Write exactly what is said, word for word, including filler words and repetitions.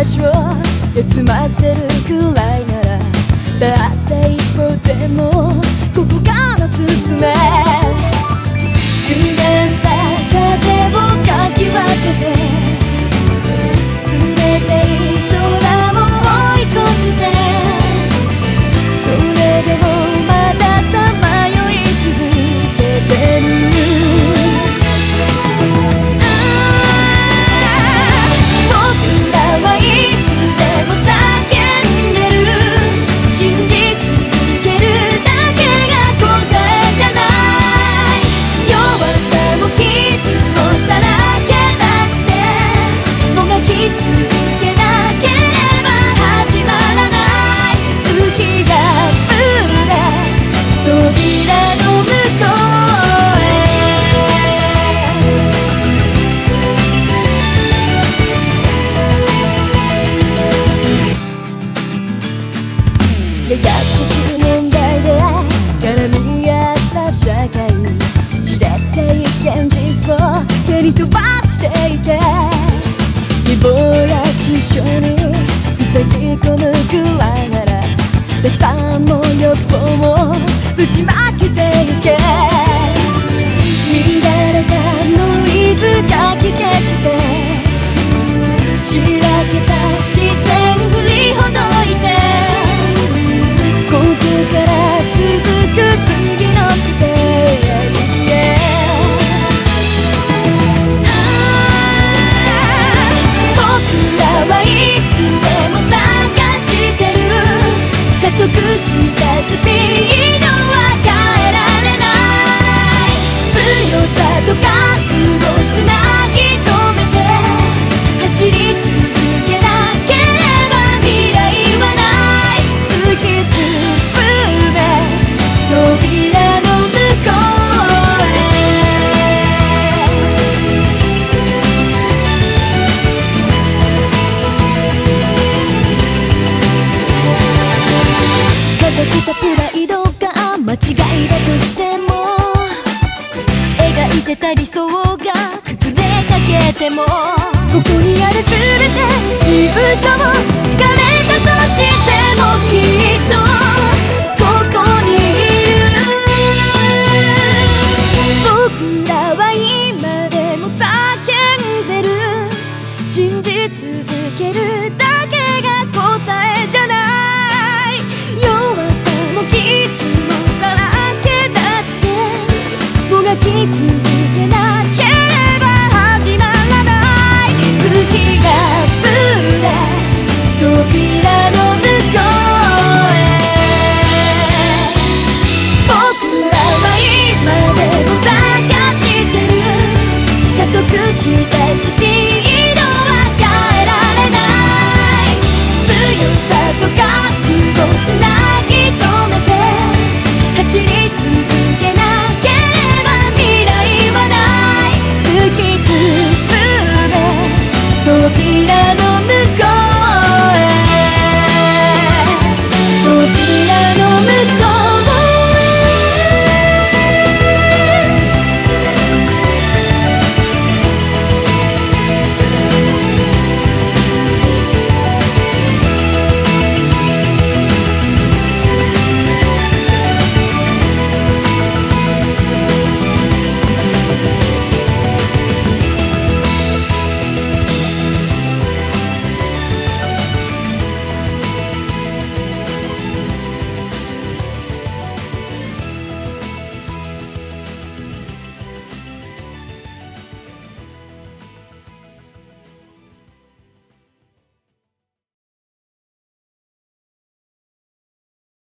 足を休ませるくらいならたった一歩でもここから進め歪んだ風をかき分けて冷たい空を追い越してそれでもまださまよい続けてるややこしい問題で絡み合った社会散れてい現実を蹴り飛ばしていて誹謗や中傷に塞ぎ込むくらいなら打算も欲望もぶちまけていけ乱れたノイズかき消してしらけた視線振りほどいてここから続く次のステージへ僕らはいつでも探してる加速したスピードは変えられない強さと覚悟をつなぎ止めて走り続けなければ未来はない突き進め扉の向こうへかざしたプライドが間違いだとしても描いてた理想が崩れかけてもここにある全てに嘘をつかれたとしてもきっとここにいる僕らは今でも叫んでる信じ続けるだけが答えじゃ